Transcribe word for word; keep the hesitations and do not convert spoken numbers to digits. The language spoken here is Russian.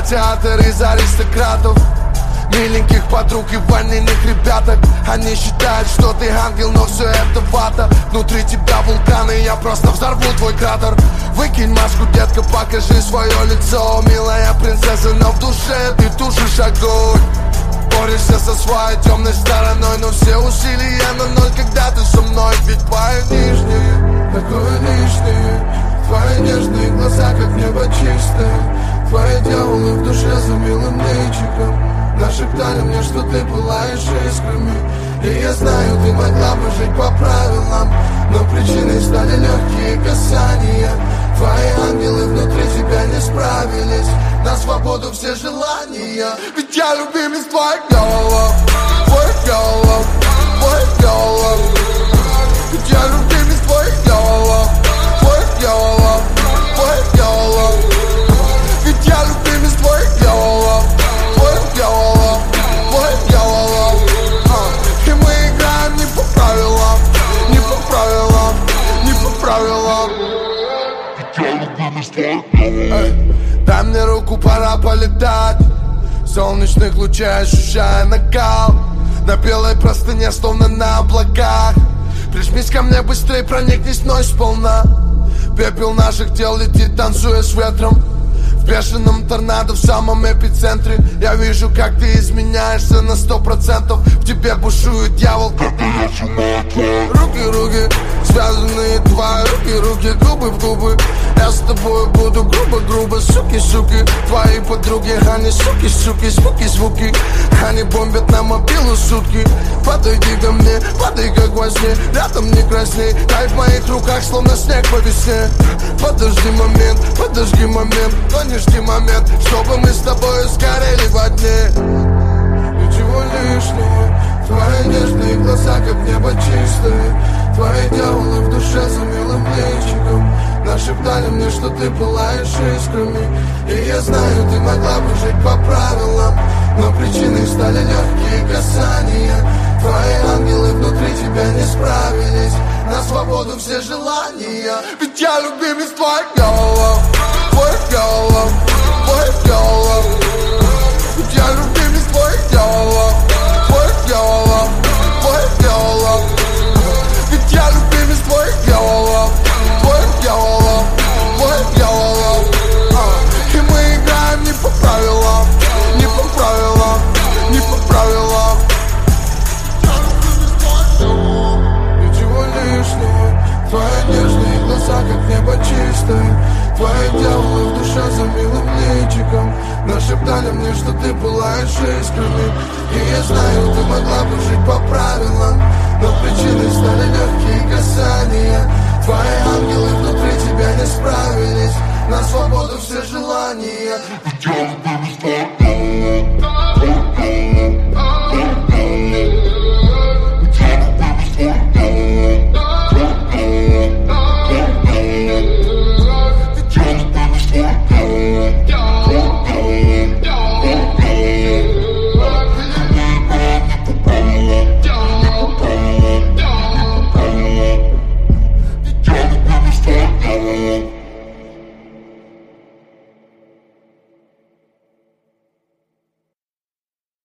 театр из аристократов, миленьких подруг и ванильных ребяток. Они считают, что ты ангел, но все это вата. Внутри тебя вулканы, я просто взорву твой кратер. Выкинь маску, детка, покажи свое лицо. Милая принцесса, но в душе ты тушишь огонь. Борешься со своей темной стороной, но все усилия на ноль, когда ты со мной. Ведь твои нижние, такое лишнее. Твои нежные глаза, как небо чистое. Твои дьяволы в душе за милым личиком нашептали мне, что ты пылаешь искрами. И я знаю, ты могла бы жить по правилам, но причиной стали легкие касания. Твои ангелы внутри тебя не справились. На свободу все желания. Ведь я любимец твоих голов, твоих голов, твоих голов. Ведь я любимец твоих голов, твоих голов, твоих голов. Ведь я любимец твоих голов, твоих голов, твоих голов. И мы играем не по правилам, не по правилам, не по правилам. Эй, дай мне руку, пора полетать. В солнечных лучах ощущая накал. На белой простыне, словно на облаках. Прижмись ко мне быстрее, проникнись мной сполна. Пепел наших тел летит, танцуя с ветром. В бешеном торнадо в самом эпицентре. Я вижу, как ты изменяешься на сто процентов. В тебе бушует дьявол, когда я сжимаю твои руки, руки, связанные твои руки, руки, губы в губы. Я с тобой буду грубо-грубо, суки, суки. Твои подруги, они суки, суки, звуки, звуки. Они бомбят на мобилу сутки. Подойди ко мне, падай как во сне. Рядом не красней, дай в моих руках, словно снег по весне. Подожди момент, подожди момент, но не жди момент, чтобы мы с тобой сгорели во дне. Ничего лишнего, твои нежные глаза, как небо чистое. Твои дьяволы в душе за милым личиком нашептали мне, что ты пылаешь искрами. И я знаю, ты могла бы жить по правилам, но причиной стали легкие касания. Твои ангелы внутри тебя не справились. На свободу все желания. Ведь я любимец твоих голов, твоих голов, твоих голов. Ведь я любимец твоих голов, твоих голов, твоих голов. Ведь я любимец твоих голов, твоих голов, твоих голов. И мы играем не по правилам, не по правилам, не по правилам. Ничего лишнего, твои нежные глаза, как небо чистое. Твои дьяволы в душе за милым личиком нашептали мне, что ты пылаешь искрами. И я знаю, ты могла бы жить по правилам, но причиной стали легкие касания. Твои ангелы внутри тебя не справились. На свободу все желания.